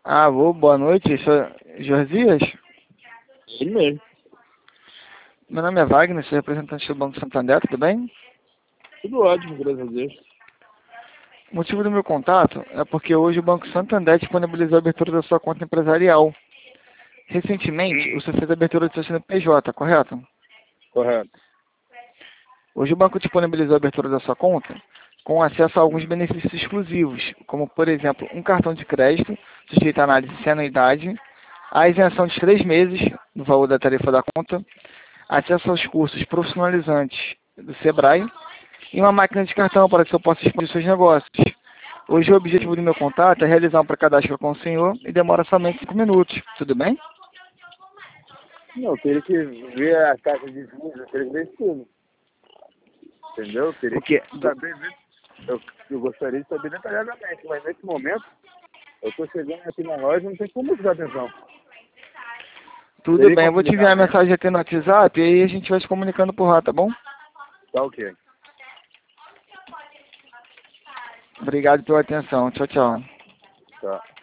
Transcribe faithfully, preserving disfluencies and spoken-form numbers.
Alô, boa noite, isso é Josias? Ele mesmo. Meu nome é Wagner, sou representante do Banco Santander, tudo bem? Tudo ótimo, graças a Deus. O motivo do meu contato é porque hoje o Banco Santander disponibilizou a abertura da sua conta empresarial. Recentemente, você fez a abertura do seu C N P J, correto? Correto. Hoje o banco disponibilizou a abertura da sua conta com acesso a alguns benefícios exclusivos, como, por exemplo, um cartão de crédito sujeito à análise sem anuidade, a isenção de três meses no valor da tarifa da conta, acesso aos cursos profissionalizantes do Sebrae e uma máquina de cartão para que você possa expandir seus negócios. Hoje o objetivo do meu contato é realizar um pré-cadastro com o senhor e demora somente cinco minutos. Tudo bem? Não, eu teria que ver a taxa de juros, eu teria que ver isso tudo. Entendeu? Eu teria O quê? que saber, eu, eu gostaria de saber detalhadamente, mas nesse momento eu estou chegando aqui na loja e não tem como prestar atenção. Tudo Teria bem, eu como vou te enviar a ligar, né? mensagem aqui no WhatsApp e aí a gente vai se comunicando por lá, tá bom? Tá ok. Obrigado pela atenção. Tchau, tchau. Tá.